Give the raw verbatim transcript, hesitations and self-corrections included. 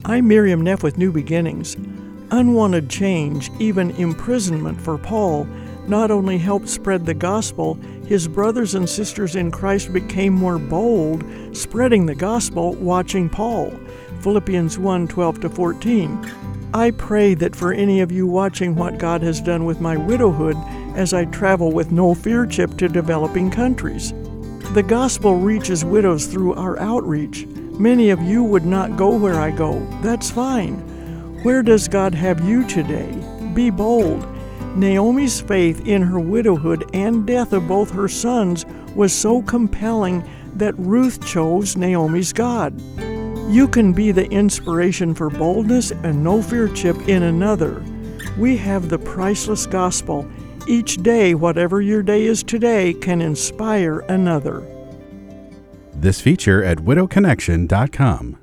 I'm Miriam Neff with New Beginnings. Unwanted change, even imprisonment for Paul, not only helped spread the gospel, his brothers and sisters in Christ became more bold, spreading the gospel, watching Paul. Philippians one, twelve to fourteen. I pray that for any of you watching what God has done with my widowhood as I travel with No Fear Chip to developing countries. The gospel reaches widows through our outreach. Many of you would not go where I go. That's fine. Where does God have you today? Be bold. Naomi's faith in her widowhood and death of both her sons was so compelling that Ruth chose Naomi's God. You can be the inspiration for boldness and No Fear Chip in another. We have the priceless gospel. Each day, whatever your day is today, can inspire another. This feature at widow connection dot com.